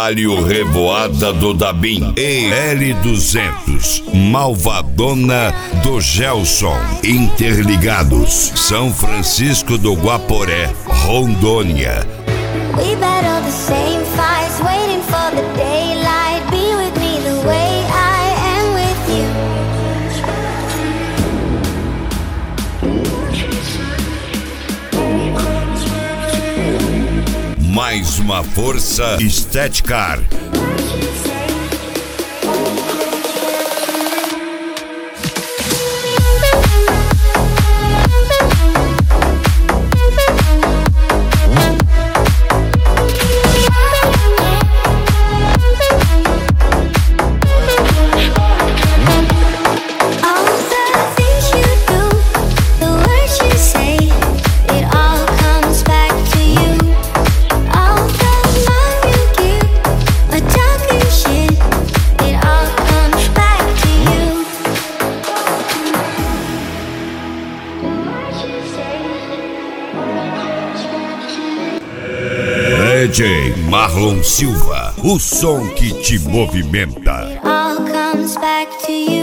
Palio Revoada do Dabim e L200, Malvadona do Gelson, interligados, São Francisco do Guaporé, Rondônia. We battle the same fights, waiting for the daylight. Be with me the way I am with you. Mais uma força Estética. DJ Marlon Silva, o som que te movimenta. It all comes back to you.